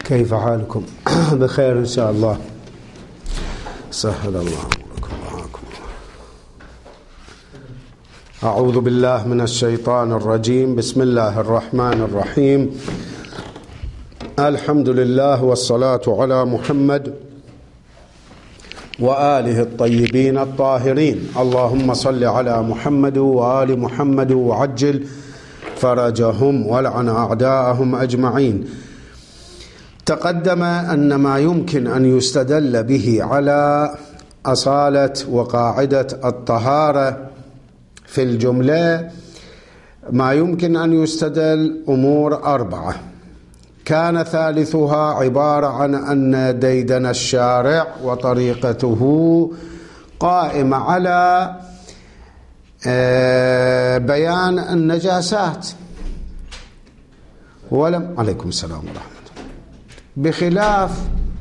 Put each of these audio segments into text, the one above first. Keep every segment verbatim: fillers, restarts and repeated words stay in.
كيف حالكم؟ بخير إن شاء الله. سهل الله أموركم وعاكم. أعوذ بالله من الشيطان الرجيم. بسم الله الرحمن الرحيم. الحمد لله والصلاة على محمد وآله الطيبين الطاهرين. اللهم صل على محمد وآل محمد وعجل فرجهم ولعن أعداءهم أجمعين. تقدم أن ما يمكن أن يستدل به على أصالة وقاعدة الطهارة في الجملة ما يمكن أن يستدل أمور أربعة، كان ثالثها عبارة عن أن ديدن الشارع وطريقته قائمة على بيان النجاسات، ولم عليكم السلام ورحمة الله، بخلاف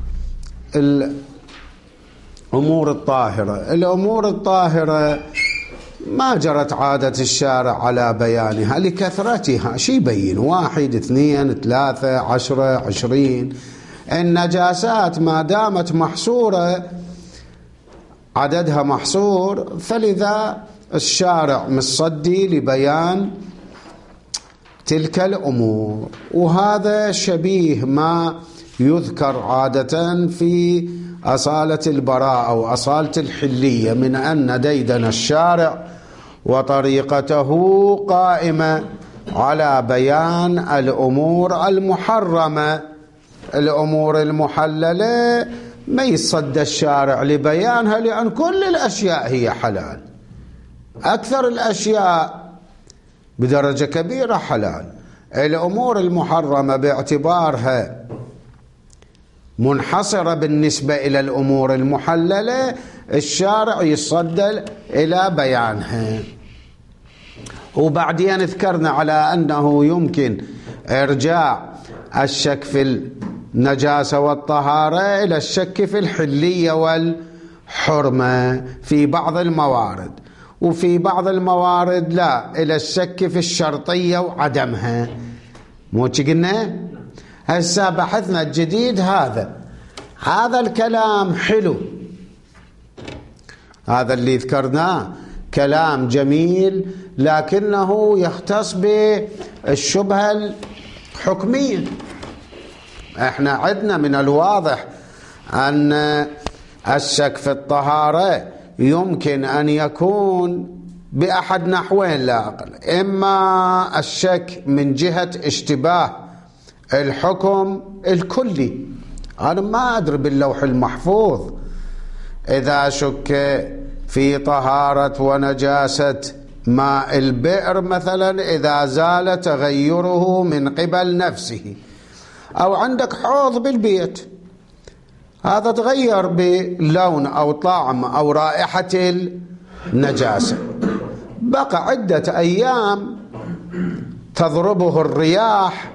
الأمور الطاهرة. الأمور الطاهرة ما جرت عادة الشارع على بيانها لكثرتها. شي يبين؟ واحد، اثنين، ثلاثة، عشرة، عشرين. النجاسات ما دامت محصورة، عددها محصور، فلذا الشارع مصدي لبيان تلك الأمور. وهذا شبيه ما يذكر عادة في أصالة البراءة أو أصالة الحلية، من أن ديدن الشارع وطريقته قائمة على بيان الأمور المحرمة. الأمور المحللة ما يصد الشارع لبيانها، لأن كل الأشياء هي حلال، أكثر الأشياء بدرجة كبيرة حلال. الأمور المحرمة باعتبارها منحصرة بالنسبة إلى الأمور المحللة، الشارع يصدل إلى بيانها. وبعدين ذكرنا على أنه يمكن إرجاع الشك في النجاسة والطهارة إلى الشك في الحلية والحرمة في بعض الموارد، وفي بعض الموارد لا، إلى الشك في الشرطية وعدمها. مو قلنا؟ هسه بحثنا الجديد هذا هذا الكلام حلو، هذا اللي ذكرناه كلام جميل، لكنه يختص بالشبهة الحكمية. احنا عندنا من الواضح أن الشك في الطهارة يمكن أن يكون بأحد نحوين لا أقل، إما الشك من جهة اشتباه الحكم الكلي. أنا ما أدري باللوح المحفوظ إذا شك في طهارة ونجاسة ماء البئر مثلا إذا زال تغيره من قبل نفسه، أو عندك حوض بالبيت هذا تغير بلون أو طعم أو رائحة النجاسة، بقى عدة أيام تضربه الرياح،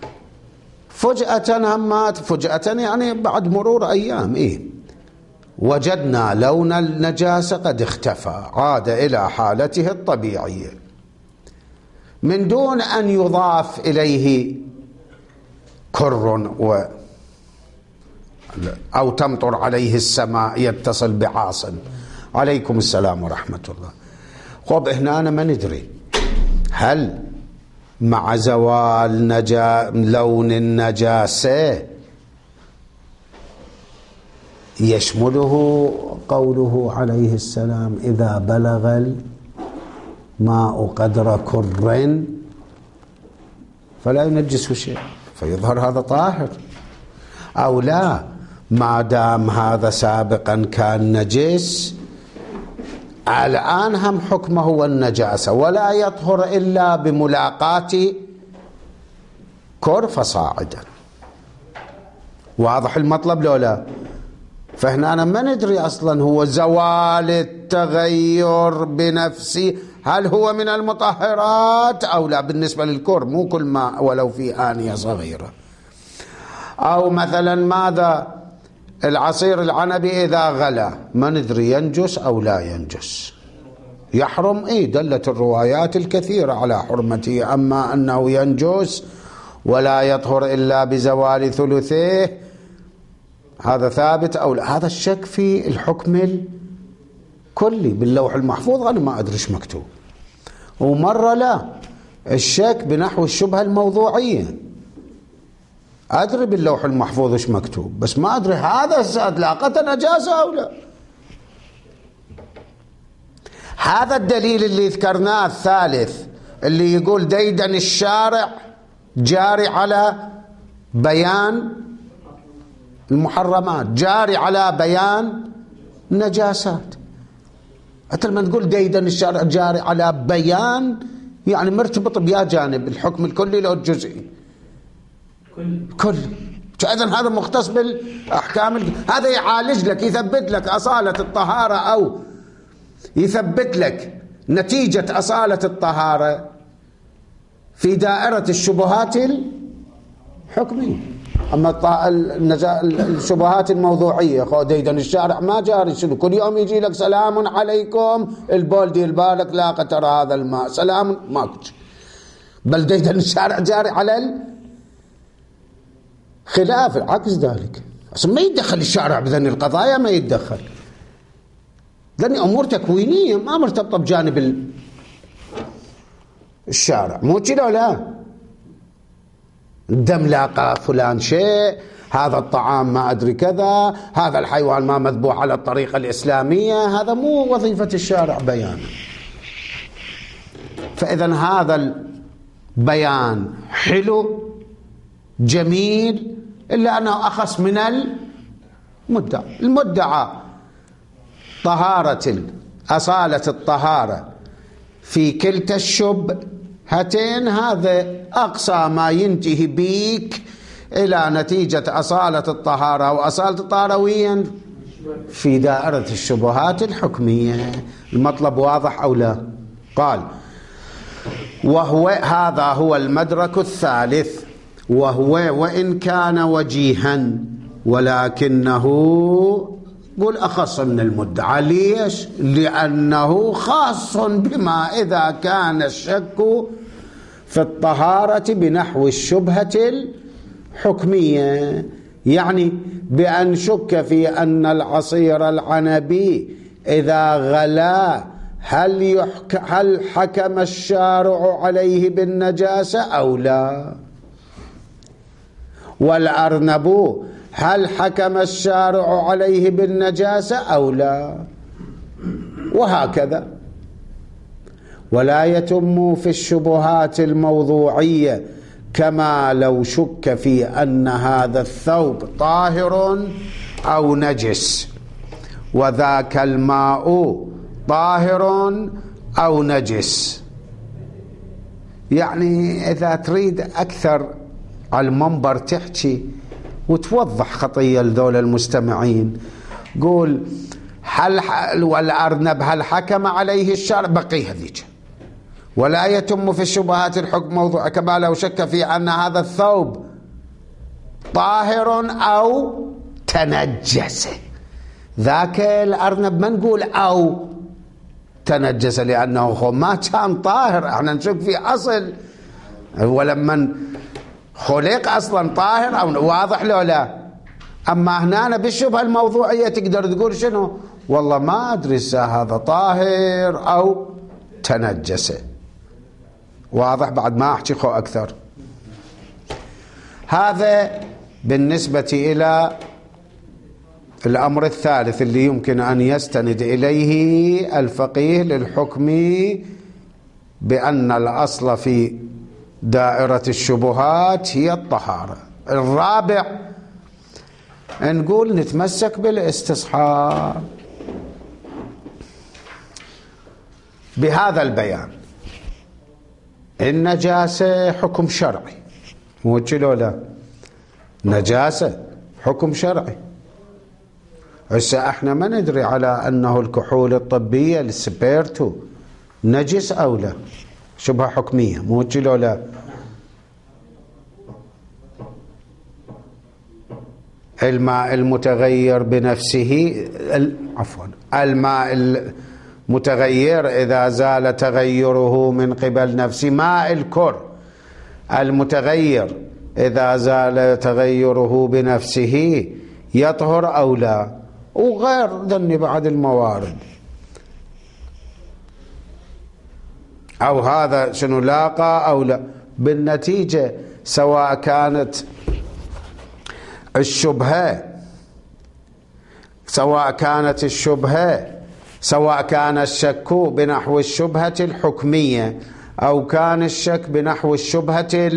فجأة همات، فجأة يعني بعد مرور أيام إيه وجدنا لون النجاسة قد اختفى، عاد إلى حالته الطبيعية من دون أن يضاف إليه كر و أو تمطر عليه السماء يتصل بعاصم. عليكم السلام ورحمة الله. خب هنا أنا ما ندري هل مع زوال نجا لون النجاسة يشمله قوله عليه السلام إذا بلغ الماء قدر كر فلا ينجسه شيء، فيظهر هذا طاهر، أو لا ما دام هذا سابقا كان نجس الآن هم حكمه هو النجاسة، ولا يطهر إلا بملاقاة كر فصاعدا. واضح المطلب لو لا؟ فهنا أنا ما ندري أصلا هو زوال التغير بنفسه هل هو من المطهرات أو لا بالنسبة للكر، مو كل ما ولو في آنية صغيرة. أو مثلا ماذا العصير العنبي إذا غلى ما ندري ينجس أو لا ينجس، يحرم. إيه دلت الروايات الكثيرة على حرمته، أما أنه ينجس ولا يطهر إلا بزوال ثلثيه، هذا ثابت أو لا؟ هذا الشك في الحكم الكلي باللوح المحفوظ أنا ما أدري إيش مكتوب. ومرة لا، الشك بنحو الشبهة الموضوعية، أدري باللوح المحفوظ إيش مكتوب بس ما أدري هذا أطلاقة نجاسة أو لا. هذا الدليل اللي ذكرناه الثالث اللي يقول ديدن الشارع جاري على بيان المحرمات، جاري على بيان النجاسات. حتى لما تقول ديدن الشارع جاري على بيان يعني مرتبط بيا جانب الحكم الكلي لو الجزئي كل. فإذن هذا مختص بالأحكام. هذا يعالج لك، يثبت لك أصالة الطهارة أو يثبت لك نتيجة أصالة الطهارة في دائرة الشبهات الحكمية. أما الشبهات الموضوعية خو ديدن الشارع ما جاري، شنو كل يوم يجي لك سلام عليكم البول دير بالك لا قطر هذا الماء سلام ماكو، بل ديدن الشارع جاري على الخلاف عكس ذلك. أصلا ما يتدخل الشارع بذني القضايا، ما يتدخل، ذني أمور تكوينية ما مرتبطة بجانب الشارع. مو كده لا، الدم لاقى فلان شيء، هذا الطعام ما أدري كذا، هذا الحيوان ما مذبوح على الطريقة الإسلامية، هذا مو وظيفة الشارع بيانه. فإذا هذا البيان حلو جميل إلا أنه أخص من المدعى. المدعى طهارة أصالة الطهارة في كلتا الشبهتين، هذا أقصى ما ينتهي بيك إلى نتيجة أصالة الطهارة وأصالة الطهارة وين في دائرة الشبهات الحكمية. المطلب واضح أو لا؟ قال وهو هذا هو المدرك الثالث، وهو وإن كان وجيها ولكنه قل أخص من المدعى. ليش؟ لأنه خاص بما إذا كان الشك في الطهارة بنحو الشبهة الحكمية، يعني بأن شك في أن العصير العنبي إذا غلا هل, يحك هل حكم الشارع عليه بالنجاسة أو لا، والأرنب هل حكم الشارع عليه بالنجاسة أو لا، وهكذا. ولا يتم في الشبهات الموضوعية كما لو شك في أن هذا الثوب طاهر أو نجس، وذاك الماء طاهر أو نجس. يعني إذا تريد أكثر على المنبر تحكي وتوضح خطية لذول المستمعين، قول هل والأرنب هل حكم عليه الشارع، بقي هذيك. ولا يتم في الشبهات الحكم موضوع كما لو شك في أن هذا الثوب طاهر أو تنجس. ذاك الأرنب ما نقول أو تنجس لأنه ما كان طاهر، احنا نشك في أصل ولما خلق أصلا طاهر أو واضح له لا. أما هنا بالشبهة الموضوعية تقدر تقول شنو، والله ما أدري هذا طاهر أو تنجس. واضح؟ بعد ما أحكي خو أكثر. هذا بالنسبة إلى الأمر الثالث اللي يمكن أن يستند إليه الفقيه للحكم بأن الأصل في دائرة الشبهات هي الطهارة. الرابع نقول نتمسك بالاستصحاب بهذا البيان. النجاسة حكم شرعي، مو كيلو لا، نجاسة حكم شرعي. هسه احنا ما ندري على انه الكحول الطبية السبيرتو نجس او لا، شبهة حكمية، مو كيلو لا. الماء المتغير بنفسه، عفوا الماء المتغير إذا زال تغيره من قبل نفسه، ماء الكر المتغير إذا زال تغيره بنفسه يطهر أو لا، وغير ذني بعد الموارد. أو هذا شنو لاقى أو لا. بالنتيجة سواء كانت الشبهة سواء كانت الشبهة سواء كان الشك بنحو الشبهة الحكمية أو كان الشك بنحو الشبهة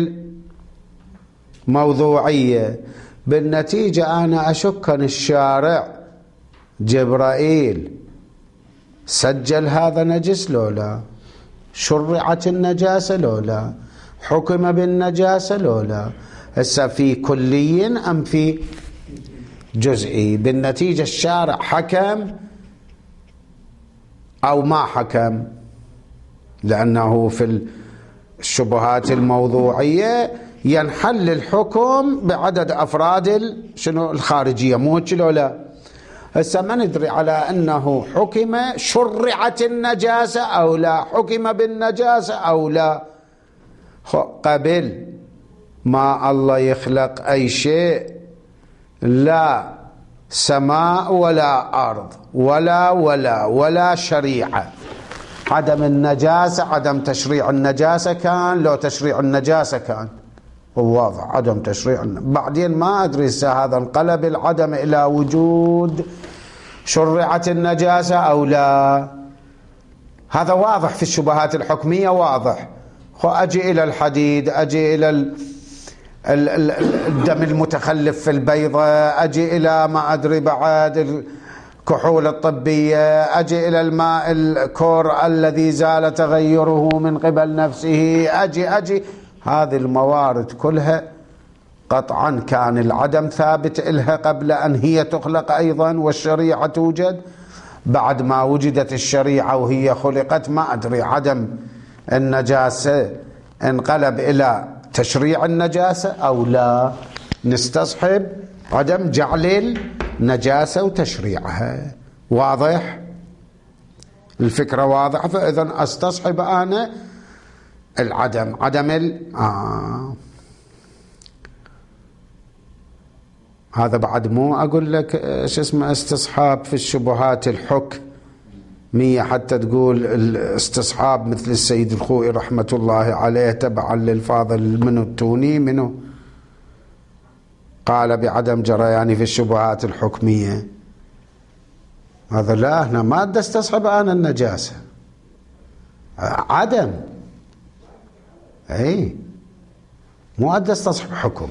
الموضوعية، بالنتيجة أنا أشك أن الشارع جبرائيل سجل هذا نجس لولا، شرعت النجاسة لولا، حكم بالنجاسة لولا، هسه في كلي أم في جزئي. بالنتيجة الشارع حكم أو ما حكم، لأنه في الشبهات الموضوعية ينحل الحكم بعدد أفراد شنو الخارجية، مو هيك لولا. هسه ما ندري على أنه حكم شرعت النجاسة أو لا، حكم بالنجاسة أو لا. قبل ما الله يخلق أي شيء لا سماء ولا أرض ولا ولا ولا شريعة، عدم النجاسة عدم تشريع النجاسة كان، لو تشريع النجاسة كان واضح عدم تشريع. بعدين ما أدري هذا انقلب العدم إلى وجود، شرعت النجاسة أو لا، هذا واضح في الشبهات الحكمية واضح. أجي إلى الحديد، أجي إلى الدم المتخلف في البيضة، أجي إلى ما أدري بعد الكحول الطبية، أجي إلى الماء الكور الذي زال تغيره من قبل نفسه، أجي أجي هذه الموارد كلها قطعا كان العدم ثابت إلها قبل أن هي تخلق أيضا، والشريعة توجد. بعد ما وجدت الشريعة وهي خلقت ما أدري عدم النجاسة انقلب إلى تشريع النجاسة أو لا. نستصحب عدم جعل النجاسة وتشريعها. واضح الفكرة؟ واضحة. فإذا أستصحب أنا العدم، عدم ال آه. هذا بعد مو أقول لك ايش اسمه استصحاب في الشبهات الحكمية، حتى تقول الاستصحاب مثل السيد الخوئي رحمة الله عليه تبعا للفاضل منو التوني منو قال بعدم جرياني في الشبهات الحكمية. هذا لا، هنا ما أدى استصحب أنا النجاسة، عدم، اي مو أدى استصحب حكم.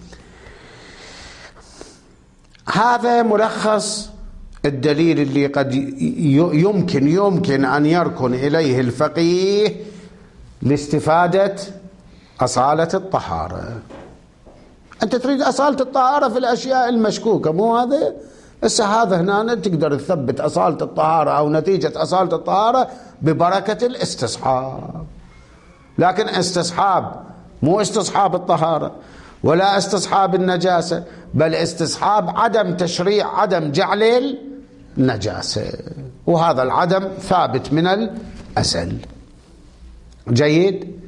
هذا ملخص الدليل اللي قد يمكن يمكن أن يركن إليه الفقيه لاستفادة أصالة الطهارة. أنت تريد أصالة الطهارة في الأشياء المشكوكة، مو هذا؟ هسه هذا هنا تقدر تثبت أصالة الطهارة أو نتيجة أصالة الطهارة ببركة الاستصحاب. لكن استصحاب مو استصحاب الطهارة ولا استصحاب النجاسة، بل استصحاب عدم تشريع، عدم جعل النجاسة، وهذا العدم ثابت من الأصل. جيد.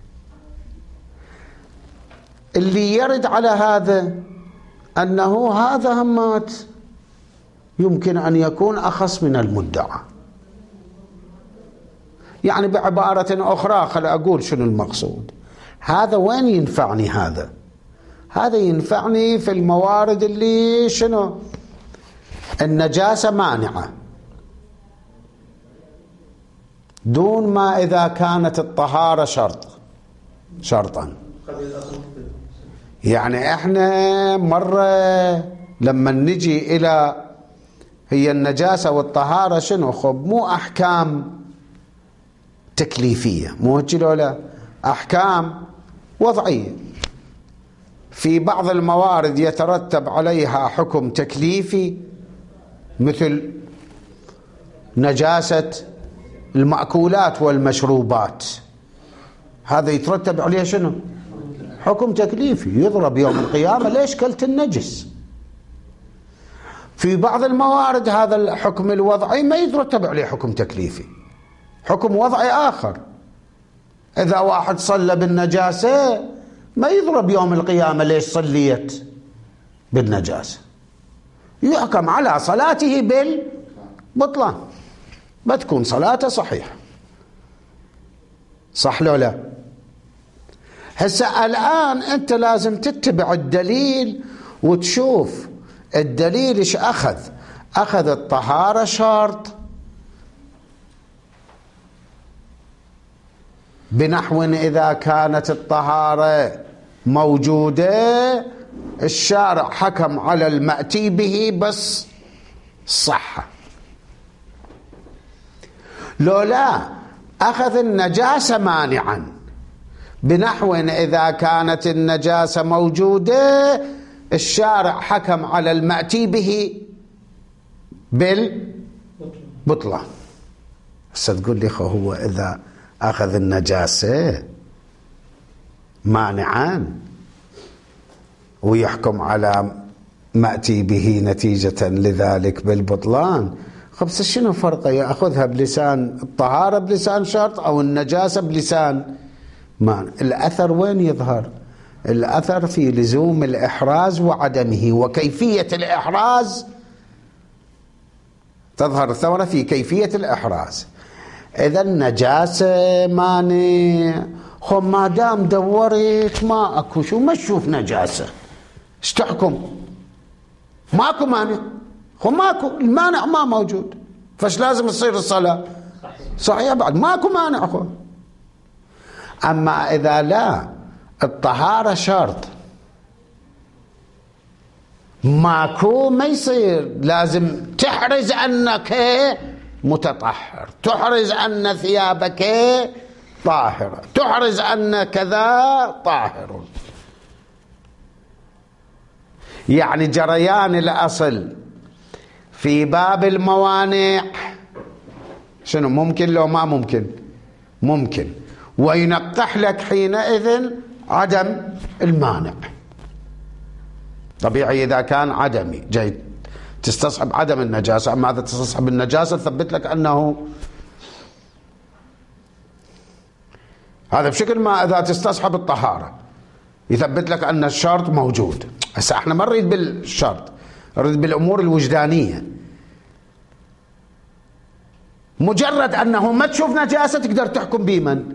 اللي يرد على هذا أنه هذا همات يمكن أن يكون أخص من المدعى. يعني بعبارة أخرى خل أقول شنو المقصود. هذا وين ينفعني؟ هذا هذا ينفعني في الموارد اللي شنو النجاسة مانعة، دون ما إذا كانت الطهارة شرط شرطا. يعني احنا مرة لما نجي إلى هي النجاسة والطهارة شنو، خب مو أحكام تكليفية، مو هيك ولا أحكام وضعية. في بعض الموارد يترتب عليها حكم تكليفي مثل نجاسة المأكولات والمشروبات، هذا يترتب عليه شنو؟ حكم تكليفي، يضرب يوم القيامة ليش كلت النجس. في بعض الموارد هذا الحكم الوضعي ما يترتب عليه حكم تكليفي، حكم وضعي آخر. إذا واحد صلى بالنجاسة ما يضرب يوم القيامة ليش صليت بالنجاسة، يحكم على صلاته بالبطلان، بتكون صلاته صحيحة. صح لو لا؟ هسه الآن أنت لازم تتبع الدليل وتشوف الدليل إيش أخذ. أخذ الطهارة شرط، بنحو إذا كانت الطهارة موجودة الشارع حكم على المأتي به بس صحة. لو لا أخذ النجاسة مانعا، بنحو إذا كانت النجاسة موجودة الشارع حكم على المأتي به بالبطلان. هسه تقول لي هو إذا أخذ النجاسة مانعا ويحكم على مأتي به نتيجة لذلك بالبطلان، خبص شنو فرقه؟ يأخذها بلسان الطهارة بلسان شرط أو النجاسة بلسان مانع؟ الأثر وين يظهر؟ الأثر في لزوم الإحراز وعدمه، وكيفية الإحراز تظهر الثورة في كيفية الإحراز. إذا النجاسة مانع، خو ما دام دورت ما أكو شو ما تشوف نجاسة ايش تحكم؟ ماكو مانع، خو ماكو المانع ما موجود، فاش لازم تصير الصلاة صحيح بعد ماكو مانع خو. أما إذا لا الطهارة شرط ماكو ما يصير، لازم تحرز أنك متطهر، تحرز أن ثيابك طاهرة، تحرز أن كذا طاهر. يعني جريان الأصل في باب الموانع شنو؟ ممكن لو ما ممكن؟ ممكن، وينقح لك حينئذ عدم المانع. طبيعي إذا كان عدمي جاي تستصحب عدم النجاسة، أما إذا تستصحب النجاسة تثبت لك أنه هذا بشكل ما. إذا تستصحب الطهارة يثبت لك أن الشرط موجود. هسه احنا ما نريد بالشرط، نريد بالأمور الوجدانية. مجرد أنه ما تشوف نجاسة تقدر تحكم بمن؟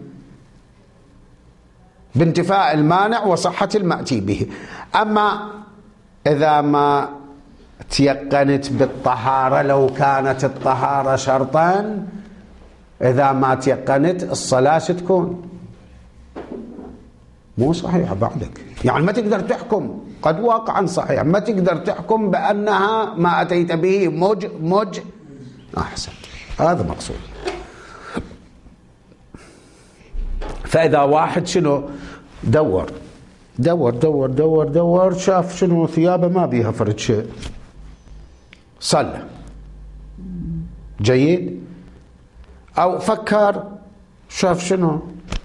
بانتفاء المانع وصحة المأتي به. أما إذا ما تيقنت بالطهارة، لو كانت الطهارة شرطا، إذا ما تيقنت الصلاة تكون مو صحيحة بعدك. يعني ما تقدر تحكم، قد واقعا صحيح ما تقدر تحكم بأنها ما أتيت به مج مج أحسن، هذا مقصود. فإذا واحد شنو دور دور دور دور دور شاف شنو ثيابه ما بيها فرد شيء، صلى جيد، أو فكر شاف شنو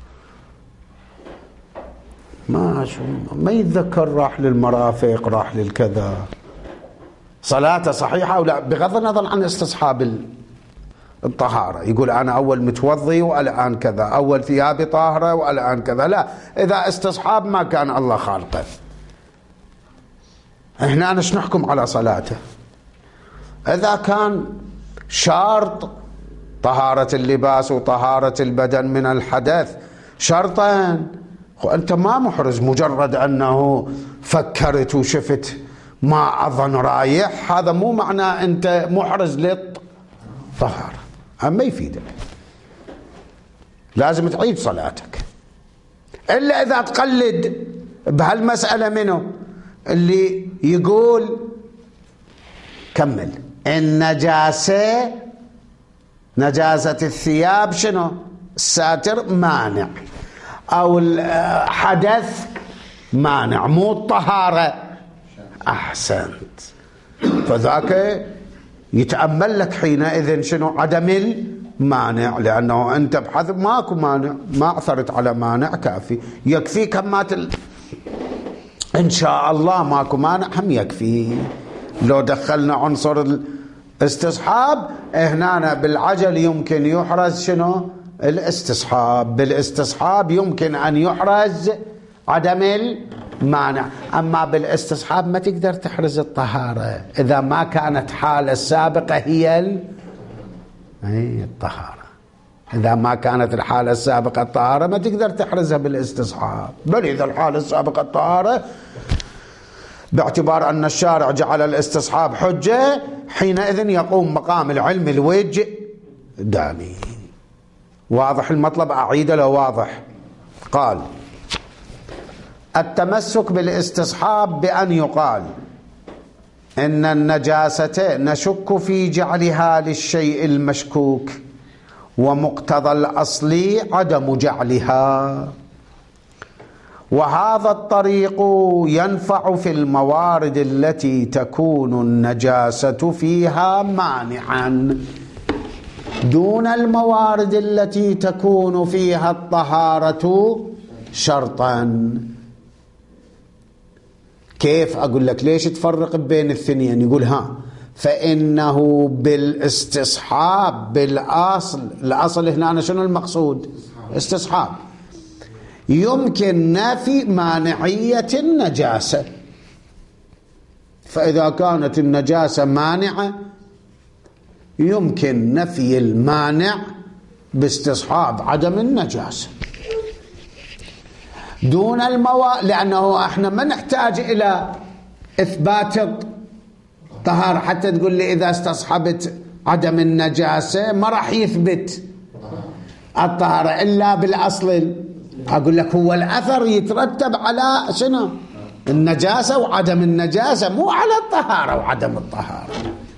ما شو ما يتذكر، راح للمرافق راح للكذا، صلاته صحيحة أو لا؟ بغض النظر عن استصحاب الطهارة. يقول أنا أول متوضي والآن كذا، أول ثيابي طاهرة والآن كذا. لا، إذا استصحاب ما كان الله خالقه. هنا نش نحكم على صلاته. إذا كان شرط طهارة اللباس وطهارة البدن من الحدث شرطين، أنت ما محرز مجرد أنه فكرت وشفت ما أظن رايح، هذا مو معناه أنت محرز للطهارة، أما يفيدك لازم تعيد صلاتك. إلا إذا تقلد بهالمسألة منه اللي يقول كمل النجاسة، نجاسة الثياب شنو؟ الساتر مانع، أو الحدث مانع، مو الطهارة. أحسنت. فذاك يتأمل لك حينئذ شنو؟ عدم المانع، لأنه أنت بحث ماكو مانع، ما عثرت على مانع كافي، يكفي كمات ال... إن شاء الله ماكو مانع هم يكفي. لو دخلنا عنصر الاستصحاب هنا بالعجل يمكن يحرز شنو؟ الاستصحاب. بالاستصحاب يمكن أن يحرز عدم المانع. أما بالاستصحاب ما تقدر تحرز الطهارة إذا ما كانت حالة السابقة هي ال... هي الطهارة. إذا ما كانت الحالة السابقة الطهارة ما تقدر تحرزها بالاستصحاب. بل إذا الحالة السابقة الطهارة باعتبار أن الشارع جعل الاستصحاب حجة حينئذ يقوم مقام العلم الوجه داني. واضح المطلب؟ أعيد له واضح. قال التمسك بالاستصحاب بأن يقال إن النجاسة نشك في جعلها للشيء المشكوك ومقتضى الأصل عدم جعلها، وهذا الطريق ينفع في الموارد التي تكون النجاسة فيها مانعا دون الموارد التي تكون فيها الطهارة شرطا. كيف؟ أقول لك ليش تفرق بين الاثنين؟ يقول ها فإنه بالاستصحاب بالأصل، الأصل هنا أنا شنو المقصود؟ استصحاب. يمكن نفي مانعية النجاسة، فإذا كانت النجاسة مانعة يمكن نفي المانع باستصحاب عدم النجاسة دون الموا، لأنه احنا ما نحتاج إلى إثبات الطهارة حتى تقول لي إذا استصحبت عدم النجاسة ما راح يثبت الطهارة إلا بالأصل. أقول لك هو الأثر يترتب على شنو؟ النجاسة وعدم النجاسة، مو على الطهارة وعدم الطهارة.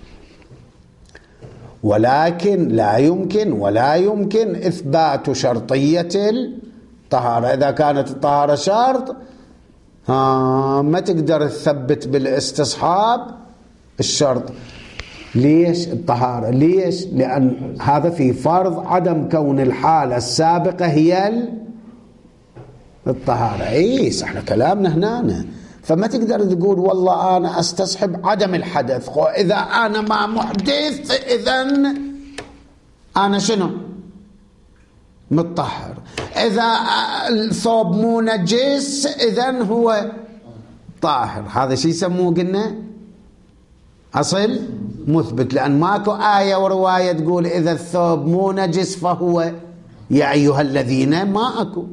ولكن لا يمكن ولا يمكن إثبات شرطية الطهارة. إذا كانت الطهارة شرط ها ما تقدر تثبت بالاستصحاب الشرط. ليش الطهارة؟ ليش؟ لأن هذا في فرض عدم كون الحالة السابقة هي الطهارة. اي صح كلامنا هنا. فما تقدر تقول والله أنا استصحب عدم الحدث، إذا أنا ما محدث إذن أنا شنو؟ متطهر. إذا الثوب مو نجس إذن هو طاهر. هذا شيء يسموه قلنا أصل مثبت، لأن ماكو آية ورواية تقول إذا الثوب مو نجس فهو يا أيها الذين، ما أكو.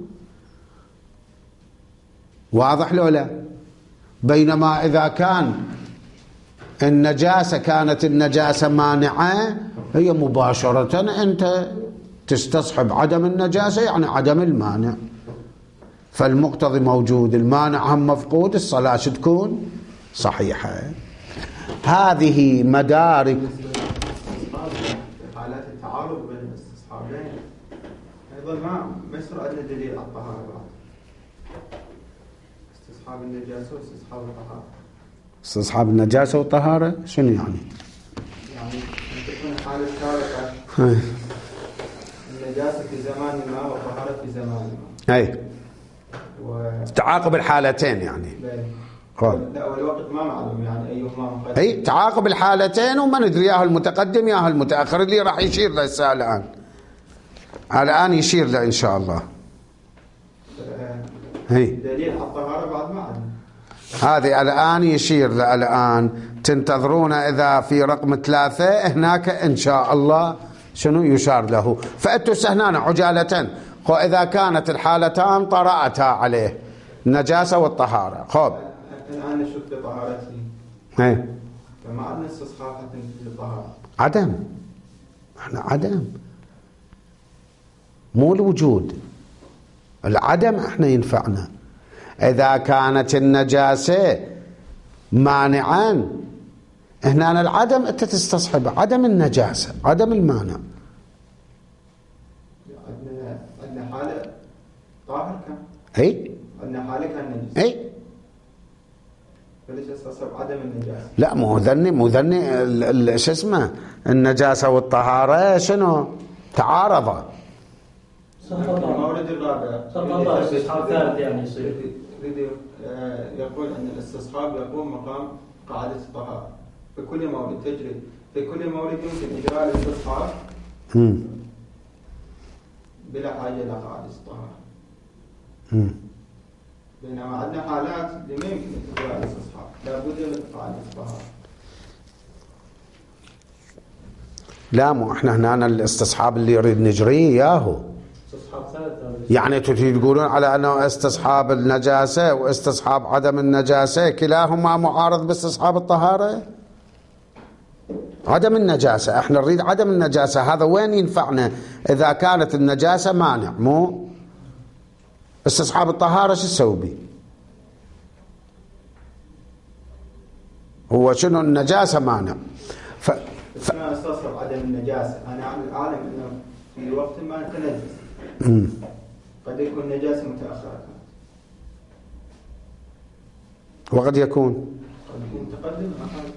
واضح لو لا؟ بينما إذا كان النجاسة كانت النجاسة مانعة هي مباشرة أنت تستصحب عدم النجاسة يعني عدم المانع، فالمقتضي موجود المانع هم مفقود، الصلاة تكون صحيحة. هذه مدارك حالات التعارض بين الاستصحابين أيضا ما ما يصير عندنا دليل على الطهارة بعد. استصحاب النجاسة واستصحاب الطهارة. استصحاب النجاسة والطهارة شنو يعني؟ يعني تكون حالة سابقة النجاسة في زمان ما والطهارة في زمان ما. أي و... تعاقب الحالتين يعني. قال. لا والوقت ما معلوم يعني أيهما مقدم. أي تعاقب الحالتين وما ندري ياهو المتقدم ياهو المتأخر، اللي راح يشير له الساعة الآن الآن يشير له إن شاء الله. هي دليل على الطهارة بعد ما عندنا. هذه الآن يشير له الآن، تنتظرون إذا في رقم ثلاثة هناك إن شاء الله شنو يشار له. فأتوا سهنان عجالة إذا كانت الحالتان طرأتا عليه النجاسة والطهارة. خب الآن نشك بطهارته. ايه فما عندنا استصحاب حتى نشك بطهارة. عدم، احنا عدم مو الوجود، العدم احنا ينفعنا. إذا كانت النجاسة مانعا هنا العدم انت تستصحب عدم النجاسة عدم المانع. عندنا عندنا حالة طاهر كان. اي عندنا حالة كان نجس. اي فليش استصحب عدم النجاسة؟ لا مو ذني مو ذني شو اسمه النجاسة والطهارة شنو تعارضا. المورد الرابع سقط استصحاب ثالث يعني يصير. يقول أن الاستصحاب يقوم مقام قاعدة الطهارة في كل مورد تجري، في كل مورد يمكن إجراء الاستصحاب بلا حاجة إلى قاعدة الطهارة. بينما عندنا حالات اللي ما يمكن إجراء الاستصحاب، لابد من قاعدة الطهارة. لا، مو احنا هنا الاستصحاب اللي يريد نجريه ياهو. استصحاب ثالث. يعني تقولون على انه استصحاب النجاسة واستصحاب عدم النجاسة كلاهما معارض باستصحاب الطهارة؟ عدم النجاسة احنا نريد عدم النجاسة، هذا وين ينفعنا؟ اذا كانت النجاسة مانع، مو استصحاب الطهارة شو تسوي به؟ هو شنو النجاسة مانع. ف... ف... أنا استصحب عدم النجاسة، أنا أعلم أنه في وقت ما تنجس قد يكون نجاسة متأخرة، وقد يكون قد يكون متقدم.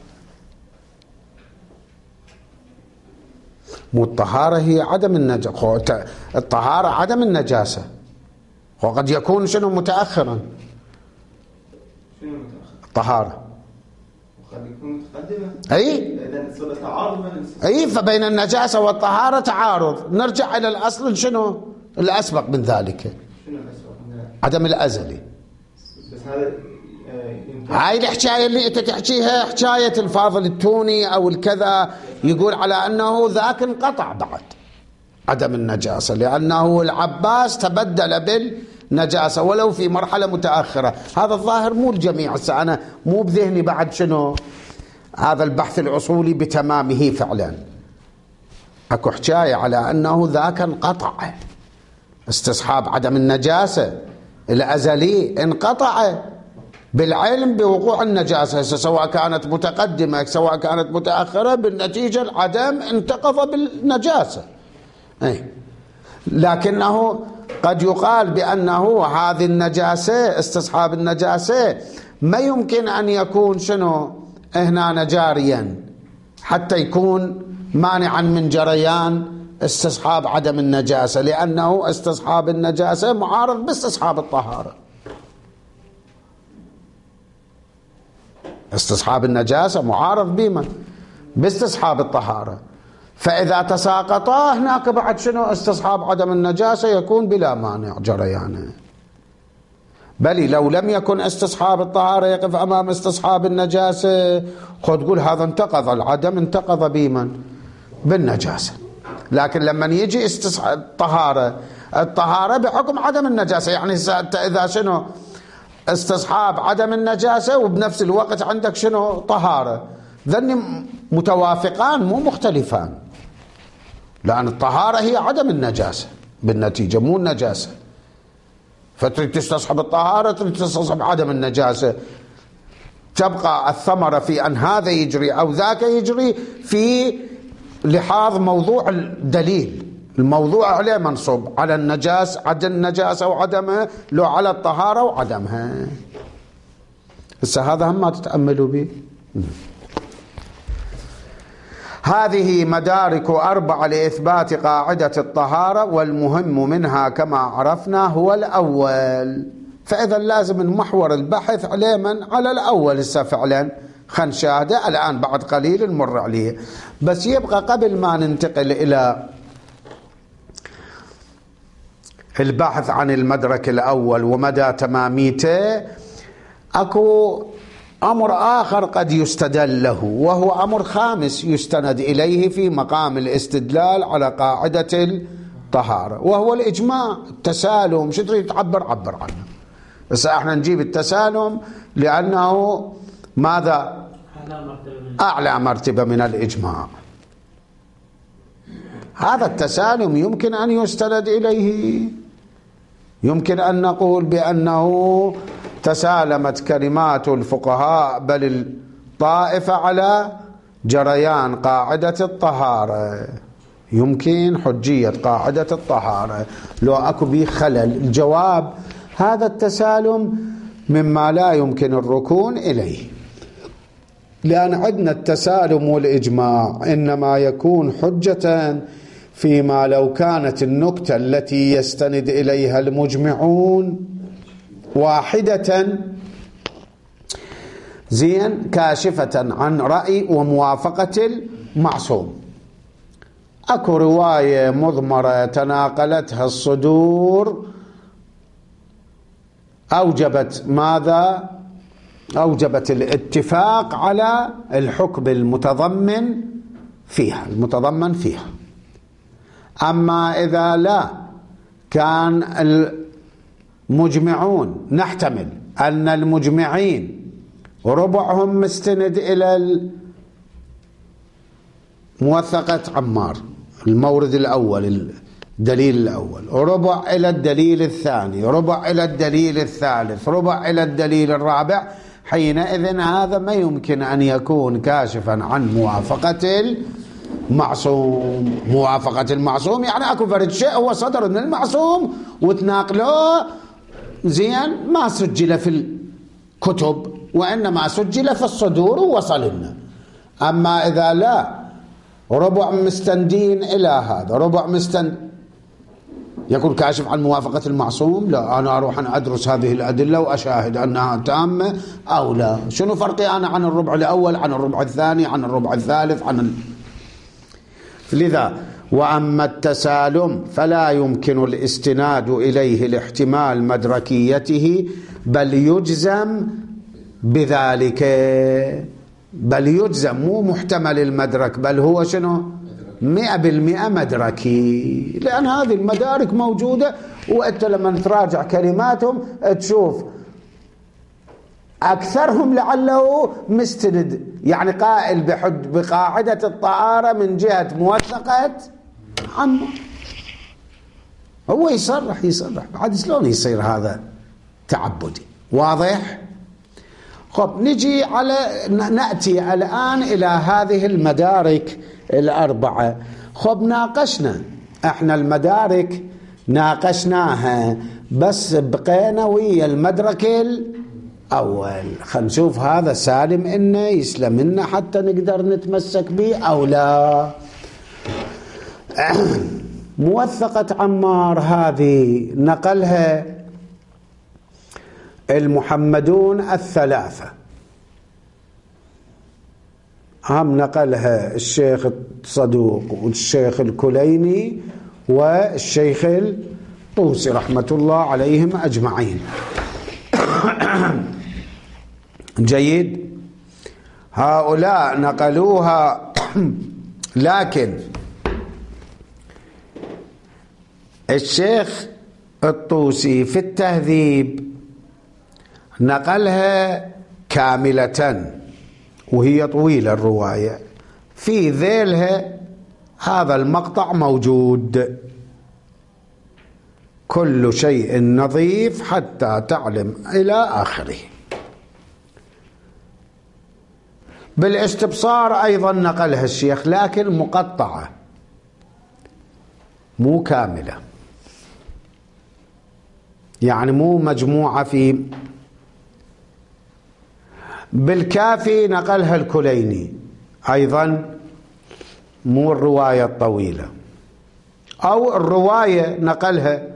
مو الطهارة هي عدم النجاسة، الطهارة عدم النجاسة، وقد يكون شنو متأخرا. شنو متأخر؟ الطهارة وقد يكون متقدمة. أي إذا صار تعارض بين أي فبين النجاسة والطهارة تعارض. نرجع إلى الأصل، شنو الأسبق من ذلك؟ شنو الأسبق من ذلك؟ عدم الأزلي. بس هذا هاي الحكاية اللي أنت تحكيها حكاية الفاضل التوني أو الكذا، يقول على أنه ذاك انقطع بعد عدم النجاسة، لأنه العباس تبدل بالنجاسة ولو في مرحلة متأخرة. هذا الظاهر مو الجميع، أنا مو بذهني بعد شنو هذا البحث الأصولي بتمامه. فعلا أكو حكاية على أنه ذاك انقطع، استصحاب عدم النجاسة الأزلي انقطع بالعلم بوقوع النجاسة، سواء كانت متقدمة سواء كانت متأخرة، بالنتيجة العدم انتقض بالنجاسة. أي. لكنه قد يقال بأنه هذه النجاسة استصحاب النجاسة ما يمكن أن يكون شنو هنا جاريا حتى يكون مانعا من جريان استصحاب عدم النجاسة، لأنه استصحاب النجاسة معارض باستصحاب الطهارة. استصحاب النجاسة معارض بما باستصحاب الطهارة، فإذا تساقطا هناك بعد شنو استصحاب عدم النجاسة يكون بلا مانع جريانه. بل لو لم يكن استصحاب الطهارة يقف أمام استصحاب النجاسة، خد تقول هذا انتقض العدم، انتقض بمن بالنجاسة. لكن لما يجي استصحاب الطهارة، الطهارة بحكم عدم النجاسة، يعني إذا شنو استصحاب عدم النجاسة وبنفس الوقت عندك شنو طهارة، ذني متوافقان مو مختلفان، لأن الطهارة هي عدم النجاسة بالنتيجة مو النجاسة، فتريد تستصحب الطهارة تريد تستصحب عدم النجاسة، تبقى الثمرة في أن هذا يجري أو ذاك يجري في لحاظ موضوع الدليل. الموضوع عليه منصوب على النجاس عدم النجاسة وعدمها، لو على الطهارة وعدمها. هسه هذا هم ما تتأملوا به. هذه مدارك أربعة لإثبات قاعدة الطهارة، والمهم منها كما عرفنا هو الأول، فإذا لازم المحور البحث عليه من على الأول. هسه فعلا خلينا نشاهده الآن بعد قليل نمر عليه، بس يبقى قبل ما ننتقل إلى البحث عن المدرك الأول ومدى تماميته، أكو أمر آخر قد يستدل له، وهو أمر خامس يستند إليه في مقام الاستدلال على قاعدة الطهارة، وهو الإجماع. التسالم شو تريد تعبر عبر عنه، بس احنا نجيب التسالم لأنه ماذا أعلى مرتبة من الإجماع. هذا التسالم يمكن أن يستند إليه، يمكن أن نقول بأنه تسالمت كلمات الفقهاء بل الطائفة على جريان قاعدة الطهارة، يمكن حجية قاعدة الطهارة لو أكو به خلل. الجواب هذا التسالم مما لا يمكن الركون إليه، لأن عندنا التسالم والإجماع إنما يكون حجة فيما لو كانت النكتة التي يستند إليها المجمعون واحدة زين كاشفة عن رأي وموافقة المعصوم. أكو رواية مضمرة تناقلتها الصدور أوجبت ماذا؟ أوجبت الاتفاق على الحكم المتضمن فيها المتضمن فيها. أما إذا لا كان المجمعون، نحتمل أن المجمعين ربعهم مستند إلى موثقة عمار المورد الأول الدليل الأول، ربع إلى الدليل الثاني، ربع إلى الدليل الثالث، ربع إلى الدليل الرابع، حينئذ هذا ما يمكن أن يكون كاشفا عن موافقة المعصوم. موافقة المعصوم يعني أكو فرد شيء هو صدر من المعصوم وتناقله زين، ما سجل في الكتب وإنما سجل في الصدور ووصل لنا. أما إذا لا ربع مستندين إلى هذا، ربع مستند يكون كاشف عن موافقة المعصوم، لا أنا أروح أن أدرس هذه الأدلة وأشاهد أنها تامة أو لا. شنو فرقي أنا عن الربع الأول، عن الربع الثاني، عن الربع الثالث، عن ال... لذا وأما التسالم فلا يمكن الاستناد إليه لاحتمال مدركيته، بل يجزم بذلك، بل يجزم مو محتمل المدرك، بل هو شنو مئة بالمئة مدركي، لأن هذه المدارك موجودة. وأنت لما تراجع كلماتهم تشوف أكثرهم لعله مستند، يعني قائل بحد بقاعدة الطهارة من جهة موثقة عمار. هو يصرح يصرح بعد شلون يصير هذا تعبدي؟ واضح؟ خب نجي على نأتي الآن إلى هذه المدارك الأربعة. خب ناقشنا احنا المدارك ناقشناها، بس بقينا ويا المدرك الأول. خلينا نشوف هذا سالم إنه يسلم لنا حتى نقدر نتمسك به أو لا. موثقة عمار هذه نقلها المحمدون الثلاثة، هم نقلها الشيخ الصدوق والشيخ الكليني والشيخ الطوسي رحمة الله عليهم أجمعين. جيد، هؤلاء نقلوها، لكن الشيخ الطوسي في التهذيب نقلها كاملة وهي طويلة الرواية، في ذيلها هذا المقطع موجود: كل شيء نظيف حتى تعلم إلى آخره. بالاستبصار أيضا نقلها الشيخ لكن مقطعة مو كاملة، يعني مو مجموعة. في بالكافي نقلها الكليني أيضا مو الرواية الطويلة، أو الرواية نقلها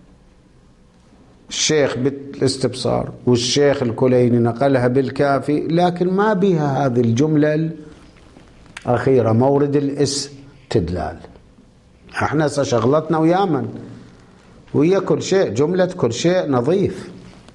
الشيخ بالاستبصار والشيخ الكليني نقلها بالكافي، لكن ما بها هذه الجملة الأخيرة مورد الاستدلال. احنا شغلتنا ويا من ويا كل شيء جملة كل شيء نظيف.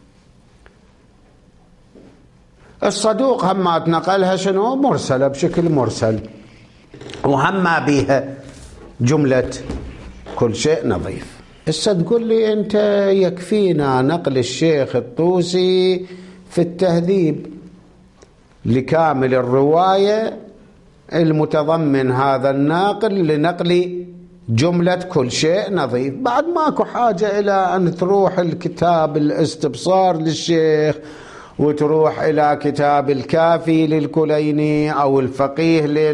الصدوق هم ما تنقلها شنو مرسلة بشكل مرسل، وهم ما بيها جملة كل شيء نظيف. هسه تقول لي أنت يكفينا نقل الشيخ الطوسي في التهذيب لكامل الرواية المتضمن هذا الناقل لنقل جملة كل شيء نظيف، بعد ماكو حاجة إلى أن تروح الكتاب الاستبصار للشيخ وتروح إلى كتاب الكافي للكليني أو الفقيه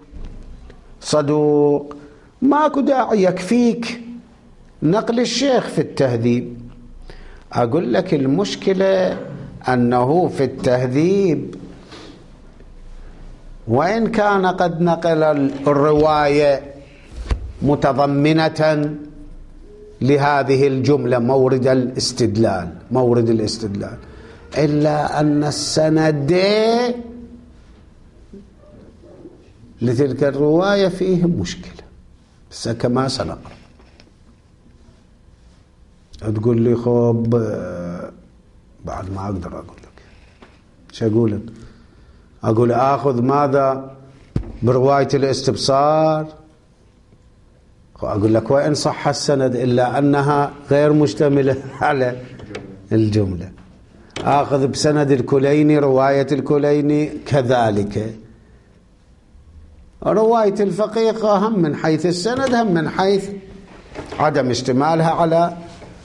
للصدوق. ماكو داعي، يكفيك نقل الشيخ في التهذيب. أقول لك المشكلة أنه في التهذيب وإن كان قد نقل الرواية متضمنة لهذه الجملة مورد الاستدلال مورد الاستدلال إلا أن السند لتلك الرواية فيه مشكلة، بس كما سنقرأ. تقول لي خب بعد ما أقدر أقول لك شو أقول؟ أقول آخذ ماذا برواية الاستبصار، أقول لك وإن صح السند إلا أنها غير مشتملة على الجملة. آخذ بسند الكليني رواية الكليني كذلك. رواية الفقيه هم من حيث السند هم من حيث عدم اشتمالها على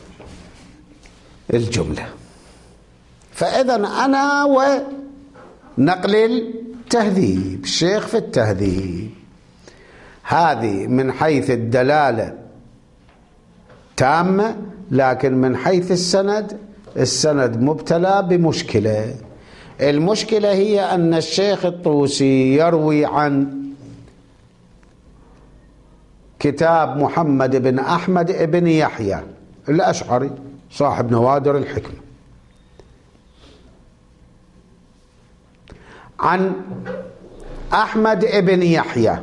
الجملة. فإذا أنا ونقل التهذيب، الشيخ في التهذيب هذه من حيث الدلالة تامة، لكن من حيث السند السند مبتلى بمشكلة. المشكلة هي أن الشيخ الطوسي يروي عن كتاب محمد بن أحمد بن يحيى الأشعري صاحب نوادر الحكمة عن أحمد بن يحيى،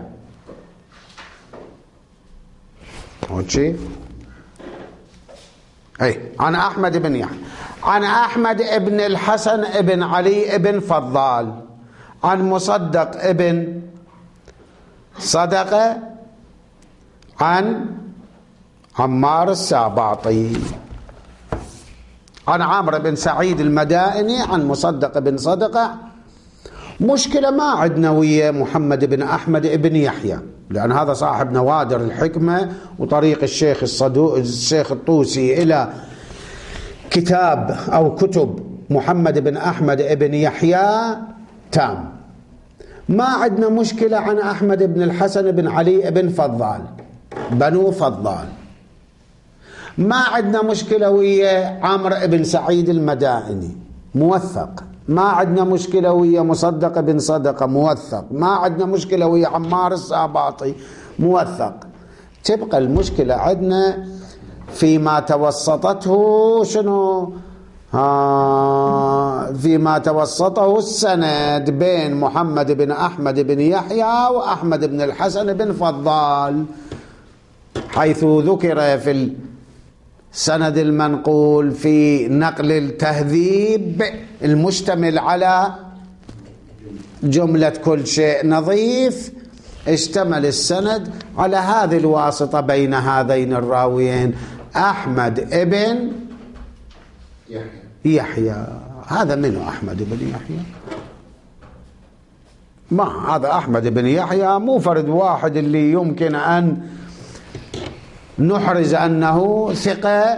شيء أي عن أحمد بن يحيى عن أحمد بن الحسن بن علي بن فضال عن مصدق بن صدقة عن عمار الساباطي عن عمرو بن سعيد المدائني عن مصدق بن صدقة. مشكلة ما عندنا ويا محمد بن أحمد بن يحيى، لأن هذا صاحب نوادر الحكمة وطريق الشيخ الصدوق الشيخ الطوسي إلى كتاب أو كتب محمد بن أحمد بن يحيى تام. ما عندنا مشكلة عن أحمد بن الحسن بن علي بن فضال بنو فضال. ما عندنا مشكلة ويا عمرو بن سعيد المدائني موثق. ما عندنا مشكلة ويا مصدق بن صدقة موثق. ما عندنا مشكلة ويا عمار الساباطي موثق. تبقى المشكلة عندنا فيما توسطته شنو؟ ها فيما توسطه السند بين محمد بن أحمد بن يحيى وأحمد بن الحسن بن فضال، حيث ذكر في السند المنقول في نقل التهذيب المشتمل على جملة كل شيء نظيف، اشتمل السند على هذه الواسطة بين هذين الراويين أحمد ابن يحيى. يحيى هذا منه أحمد بن يحيى؟ ما هذا أحمد بن يحيى مو فرد واحد اللي يمكن أن نحرز أنه ثقة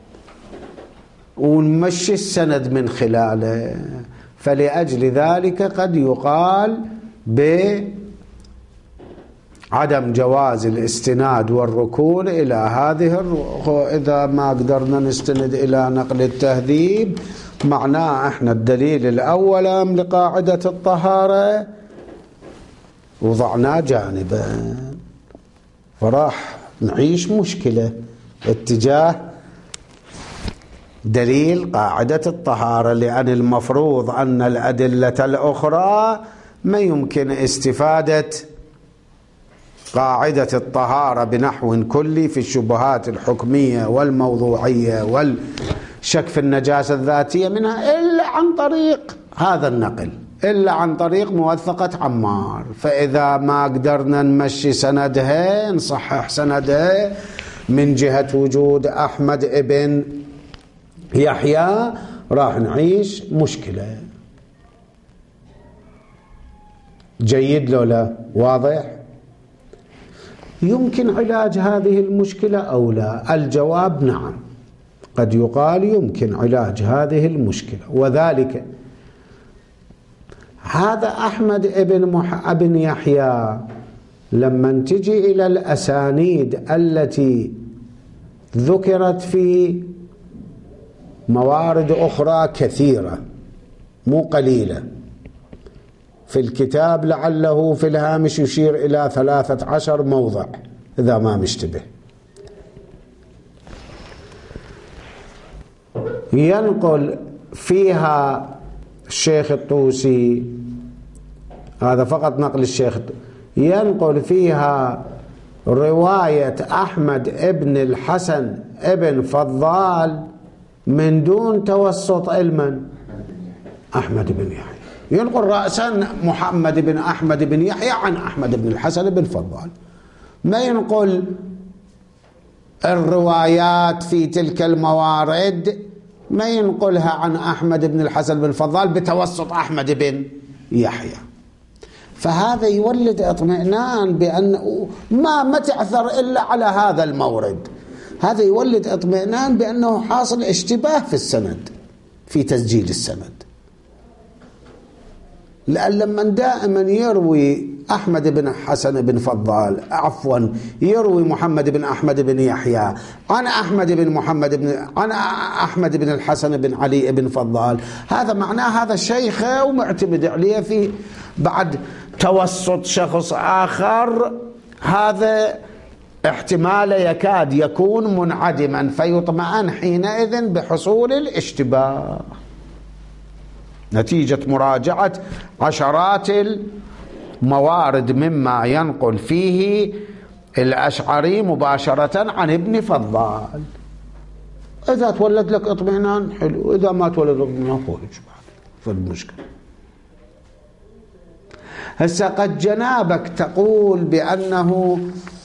ونمشي السند من خلاله. فلأجل ذلك قد يقال بعدم جواز الاستناد والركون إلى هذه الرؤى. إذا ما قدرنا نستند إلى نقل التهذيب معناه احنا الدليل الأول لقاعدة الطهارة وضعناه جانبا، فراح نعيش مشكلة اتجاه دليل قاعدة الطهارة، لأن المفروض أن الأدلة الأخرى ما يمكن استفادة قاعدة الطهارة بنحو كلي في الشبهات الحكمية والموضوعية والشك في النجاسة الذاتية منها إلا عن طريق هذا النقل، إلا عن طريق موثقة عمار. فإذا ما قدرنا نمشي سندها نصحح سندها من جهة وجود أحمد ابن يحيى راح نعيش مشكلة. جيد لو لا؟ واضح؟ يمكن علاج هذه المشكلة أو لا؟ الجواب نعم، قد يقال يمكن علاج هذه المشكلة، وذلك هذا أحمد ابن مح... ابن يحيى لما تجي إلى الأسانيد التي ذكرت في موارد أخرى كثيرة مو قليلة في الكتاب، لعله في الهامش يشير إلى ثلاثة عشر موضع إذا ما مشتبه، ينقل فيها الشيخ الطوسي، هذا فقط نقل الشيخ الطوسي، ينقل فيها رواية أحمد ابن الحسن ابن فضال من دون توسط علما أحمد بن يحيى، ينقل رأسا محمد بن أحمد بن يحيى عن أحمد بن الحسن بن فضال، ما ينقل الروايات في تلك الموارد ما ينقلها عن أحمد بن الحسن بن فضال بتوسط أحمد بن يحيى. فهذا يولد اطمئنان بأن ما ما تعثر إلا على هذا المورد، هذا يولد اطمئنان بأنه حاصل اشتباه في السند، في تسجيل السند. لأن لما دائما يروي أحمد بن حسن بن فضال عفوا يروي محمد بن أحمد بن يحيى عن أحمد بن محمد بن عن أحمد بن الحسن بن علي بن فضال، هذا معناه هذا شيخه ومعتمد عليه في بعد توسط شخص آخر، هذا احتمال يكاد يكون منعدما، فيطمئن حينئذ بحصول الاشتباه نتيجة مراجعة عشرات الموارد مما ينقل فيه الأشعري مباشرة عن ابن فضال. إذا تولد لك اطمئنان حلو، إذا ما تولد لك اطمئنان خوش بعد فالمشكلة. هسه قد جنابك تقول بأنه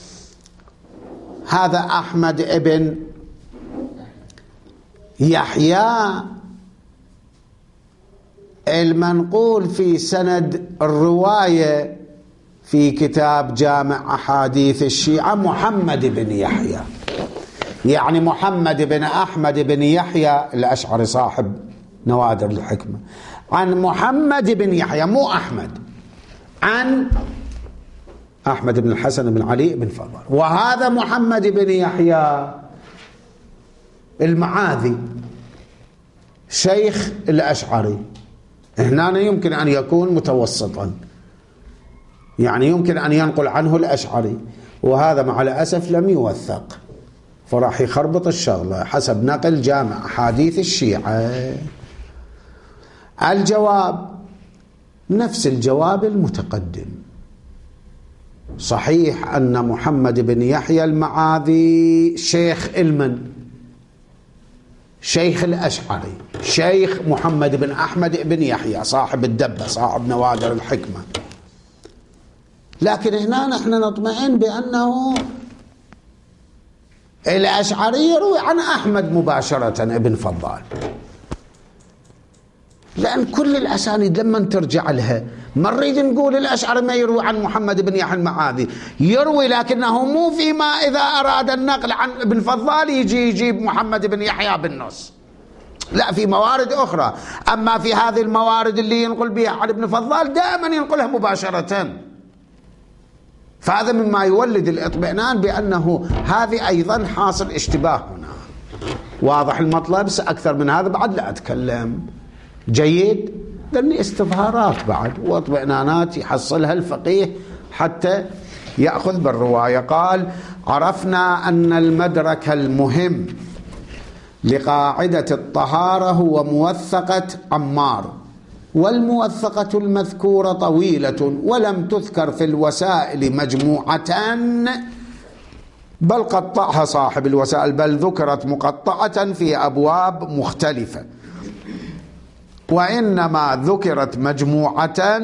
هذا أحمد ابن يحيى المنقول في سند الرواية في كتاب جامع أحاديث الشيعة محمد بن يحيى، يعني محمد بن أحمد بن يحيى الأشعري صاحب نوادر الحكمة عن محمد بن يحيى مو أحمد، عن أحمد بن الحسن بن علي بن فضال. وهذا محمد بن يحيى المعاذي شيخ الأشعري، هنا يمكن أن يكون متوسطا، يعني يمكن أن ينقل عنه الأشعري، وهذا مع الأسف لم يوثق، فراح يخربط الشغلة حسب نقل جامع أحاديث الشيعة. الجواب نفس الجواب المتقدم، صحيح أن محمد بن يحيى المعاذي شيخ المن، شيخ الأشعري، شيخ محمد بن أحمد بن يحيى صاحب الدبة صاحب نوادر الحكمة، لكن هنا نحن نطمئن بأنه الأشعري يروي عن أحمد مباشرة ابن فضال، لأن كل الأسانيد لما ترجع لها ما نريد نقول الأشعري ما يروي عن محمد بن يحيى المعاذي، يروي لكنه مو فيما إذا أراد النقل عن ابن فضال يجي يجيب محمد بن يحيى بالنص، لا في موارد أخرى. أما في هذه الموارد اللي ينقل بها عن ابن فضال دائما ينقلها مباشرة، فهذا مما يولد الاطمئنان بأنه هذه أيضا حاصل اشتباه هنا. واضح المطلب؟ أكثر من هذا بعد لا أتكلم. جيد؟ لأني استظهارات بعد واطمئنانات يحصلها الفقيه حتى يأخذ بالرواية. قال: عرفنا أن المدرك المهم لقاعدة الطهارة هو موثقة عمار، والموثقة المذكورة طويلة ولم تذكر في الوسائل مجموعة، بل قطعها صاحب الوسائل، بل ذكرت مقطعة في أبواب مختلفة، وإنما ذكرت مجموعة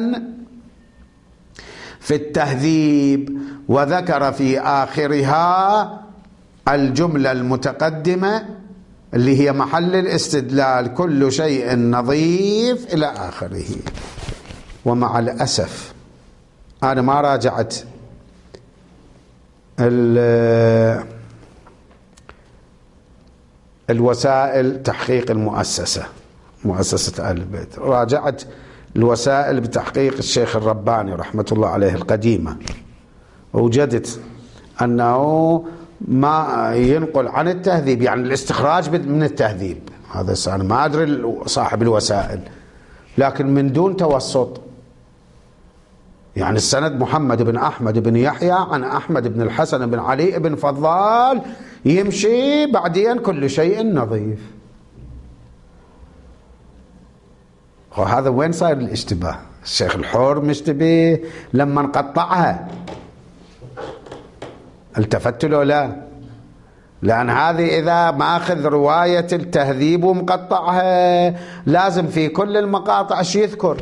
في التهذيب، وذكر في آخرها الجملة المتقدمة اللي هي محل الاستدلال: كل شيء نظيف إلى آخره. ومع الأسف أنا ما راجعت الوسائل تحقيق المؤسسة مؤسسة أهل البيت، راجعت الوسائل بتحقيق الشيخ الرباني رحمة الله عليه القديمة، ووجدت أنه ما ينقل عن التهذيب، يعني الاستخراج من التهذيب، هذا أنا ما أدري صاحب الوسائل، لكن من دون توسط، يعني السند محمد بن أحمد بن يحيى عن أحمد بن الحسن بن علي بن فضال، يمشي بعدين كل شيء نظيف. وهذا وين صاير الاشتباه؟ الشيخ الحور مشتبه لما نقطعها، التفت له لا؟ لأن هذه إذا ماخذ رواية التهذيب ومقطعها لازم في كل المقاطع شي يذكر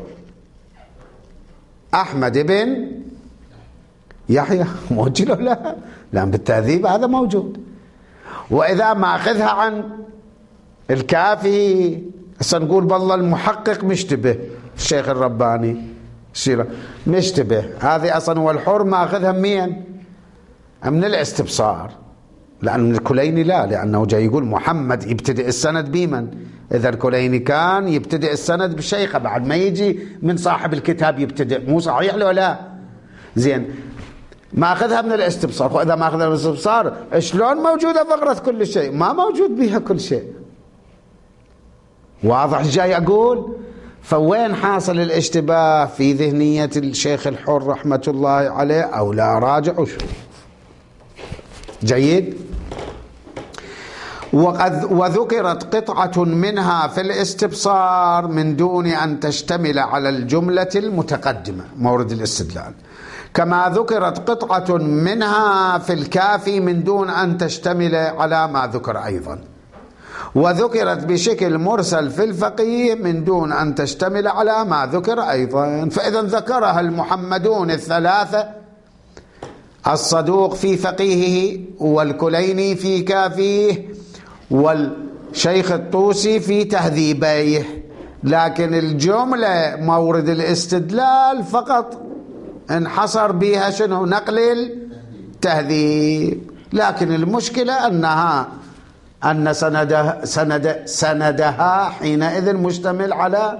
أحمد بن يحيى، موجود له لا؟ لأن بالتهذيب هذا موجود. وإذا ماخذها عن الكافي هسه نقول بالله المحقق مشتبه الشيخ الرباني السيرة مشتبه، هذه أصلا والحر ماخذها منين؟ من الاستبصار، لأن الكليني لا، لأنه جاي يقول محمد يبتدئ السند بمن؟ إذا الكليني كان يبتدئ السند بشيخه بعد ما يجي من صاحب الكتاب يبتدئ، مو صحيح له لا؟ زين ماخذها من الاستبصار، وإذا ماخذها من الاستبصار شلون موجودة فقرة كل شيء؟ ما موجود بها كل شيء. واضح جاي أقول؟ فوين حاصل الاشتباه؟ في ذهنية الشيخ الحر رحمة الله عليه أو لا؟ راجع وشوف. جيد. وقد وذكرت قطعة منها في الاستبصار من دون أن تشتمل على الجملة المتقدمة مورد الاستدلال، كما ذكرت قطعة منها في الكافي من دون أن تشتمل على ما ذكر أيضا، وذكرت بشكل مرسل في الفقيه من دون أن تشتمل على ما ذكر أيضا. فإذا ذكرها المحمدون الثلاثة، الصدوق في فقيهه، والكليني في كافيه، والشيخ الطوسي في تهذيبيه، لكن الجملة مورد الاستدلال فقط انحصر بها شنو؟ نقل التهذيب. لكن المشكلة أنها أن سندها, سند سندها حينئذ مشتمل على،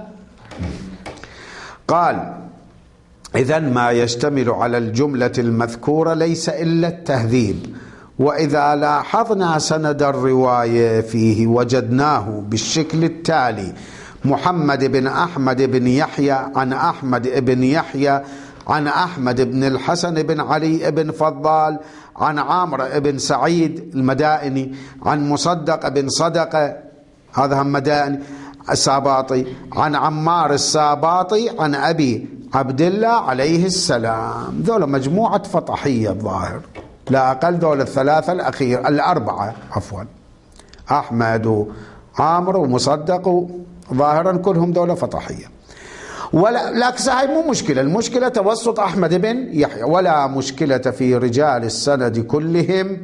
قال إذن ما يشتمل على الجملة المذكورة ليس إلا التهذيب. وإذا لاحظنا سند الرواية فيه وجدناه بالشكل التالي: محمد بن أحمد بن يحيى عن أحمد بن يحيى عن أحمد بن الحسن بن علي بن فضال عن عامر بن سعيد المدائني عن مصدق بن صدقة، هذا هم مدائني الساباطي، عن عمار الساباطي عن أبي عبد الله عليه السلام. ذولا مجموعة فطحية الظاهر، لا أقل دول الثلاثة الأخير الأربعة عفوا، أحمد وعامر ومصدق ظاهرا كلهم دول فطحية. ولا لكن هاي مو مشكلة، المشكلة توسط أحمد بن يحيى. ولا مشكلة في رجال السند كلهم،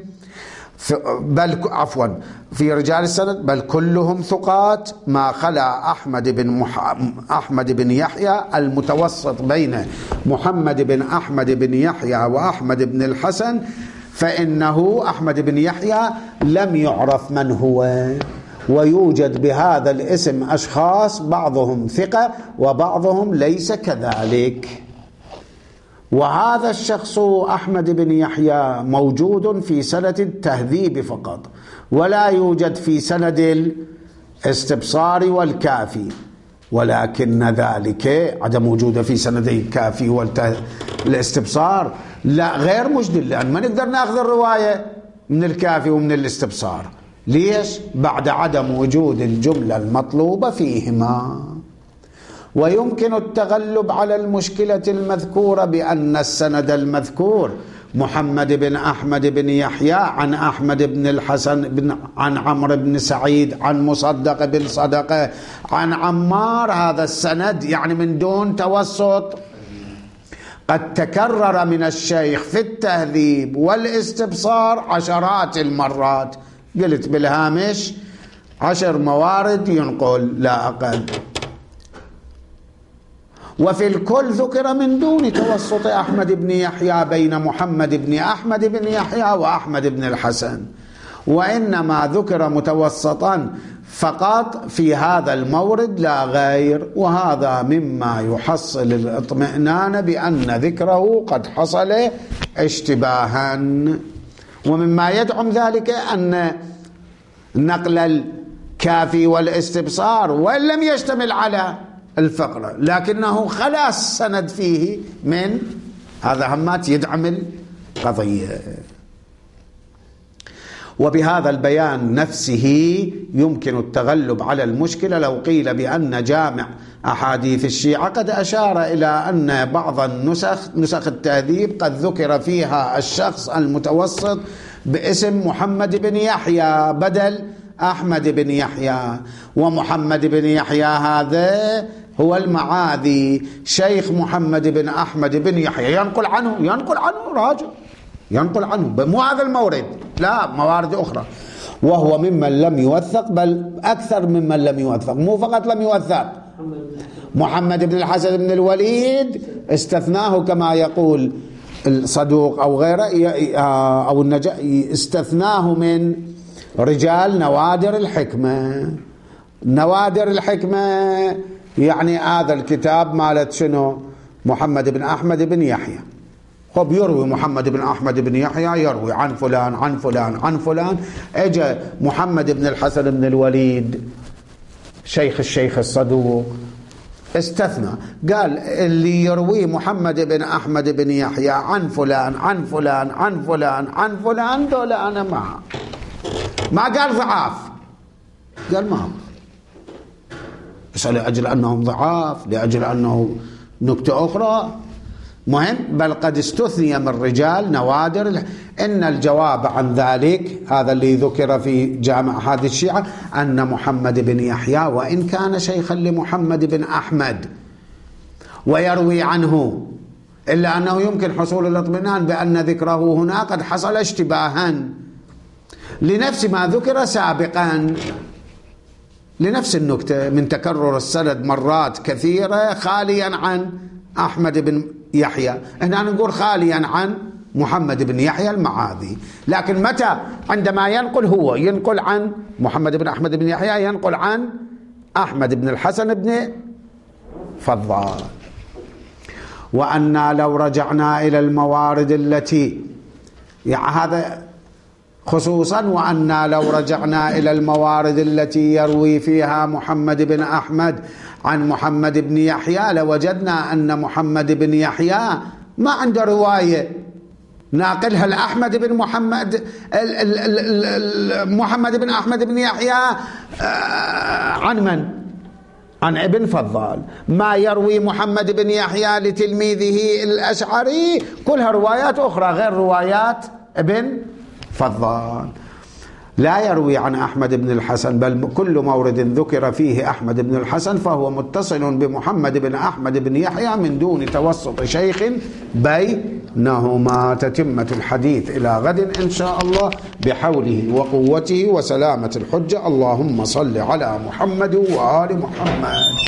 بل عفوا في رجال السند بل كلهم ثقات، ما خلا أحمد بن مح... أحمد بن يحيى المتوسط بين محمد بن أحمد بن يحيى وأحمد بن الحسن، فإنه أحمد بن يحيى لم يعرف من هو، ويوجد بهذا الاسم أشخاص بعضهم ثقة وبعضهم ليس كذلك. وهذا الشخص أحمد بن يحيى موجود في سند التهذيب فقط، ولا يوجد في سند الاستبصار والكافي، ولكن ذلك عدم وجوده في سندي الكافي والاستبصار لا غير مجدل، لأن ما نقدر نأخذ الرواية من الكافي ومن الاستبصار. ليش؟ بعد عدم وجود الجملة المطلوبة فيهما. ويمكن التغلب على المشكلة المذكورة بأن السند المذكور محمد بن أحمد بن يحيى عن أحمد بن الحسن بن عن عمرو بن سعيد عن مصدق بن صدقة عن عمار، هذا السند يعني من دون توسط، قد تكرر من الشيخ في التهذيب والاستبصار عشرات المرات، قلت بالهامش عشر موارد ينقل لا أقل، وفي الكل ذكر من دون توسط أحمد بن يحيى بين محمد بن أحمد بن يحيى وأحمد بن الحسن، وإنما ذكر متوسطا فقط في هذا المورد لا غير. وهذا مما يحصل الاطمئنان بأن ذكره قد حصل اشتباها، ومما يدعم ذلك أن نقل الكافي والاستبصار وإن لم يشتمل على الفقرة لكنه خلاص سند فيه من هذا همات يدعم القضية. وبهذا البيان نفسه يمكن التغلب على المشكلة لو قيل بأن جامع أحاديث الشيعة قد أشار إلى أن بعض النسخ نسخ التهذيب قد ذكر فيها الشخص المتوسط باسم محمد بن يحيى بدل أحمد بن يحيى، ومحمد بن يحيى هذا هو المعاذي شيخ محمد بن أحمد بن يحيى، ينقل عنه ينقل عنه راجل ينقل عنه، مو هذا المورد، لا موارد أخرى، وهو ممن لم يوثق، بل أكثر ممن لم يوثق، مو فقط لم يوثق. محمد بن الحسن بن الوليد استثناه كما يقول الصدوق أو غيره أو النجا، استثناه من رجال نوادر الحكمة. نوادر الحكمة يعني هذا الكتاب مالت شنو؟ محمد بن أحمد بن يحيى. خب يروي محمد بن أحمد بن يحيى يروي عن فلان عن فلان عن فلان. اجى محمد بن الحسن بن الوليد شيخ الشيخ الصدوق استثنى، قال اللي يروي محمد بن أحمد بن يحيى عن فلان عن فلان عن فلان عن فلان دول أنا معه. ما قال ضعاف، قال ما هو، بس لأجل أنهم ضعاف، لأجل أنه نكتة أخرى مهم، بل قد استثني من رجال نوادر. إن الجواب عن ذلك هذا اللي ذكر في جامع أحاديث الشيعة أن محمد بن يحيى وإن كان شيخا لمحمد بن أحمد ويروي عنه، إلا أنه يمكن حصول الاطمئنان بأن ذكره هنا قد حصل اشتباها لنفس ما ذكر سابقا، لنفس النكتة من تكرر السند مرات كثيرة خاليا عن أحمد بن يحيى. هنا نقول خاليا عن محمد بن يحيى المعاذي، لكن متى عندما ينقل هو ينقل عن محمد بن أحمد بن يحيى، ينقل عن أحمد بن الحسن بن فضال. وأنا لو رجعنا إلى الموارد التي يعني هذا خصوصا، وأنا لو رجعنا إلى الموارد التي يروي فيها محمد بن أحمد عن محمد بن يحيى لوجدنا أن محمد بن يحيى ما عنده رواية ناقلها لأحمد بن محمد ال ال ال ال محمد بن أحمد بن يحيى عن من؟ عن ابن فضال. ما يروي محمد بن يحيى لتلميذه الأشعري كلها روايات أخرى غير روايات ابن فضال. لا يروي عن أحمد بن الحسن، بل كل مورد ذكر فيه أحمد بن الحسن فهو متصل بمحمد بن أحمد بن يحيى من دون توسط شيخ بينهما. تتمة الحديث إلى غد إن شاء الله بحوله وقوته وسلامة الحجة. اللهم صل على محمد وآل محمد.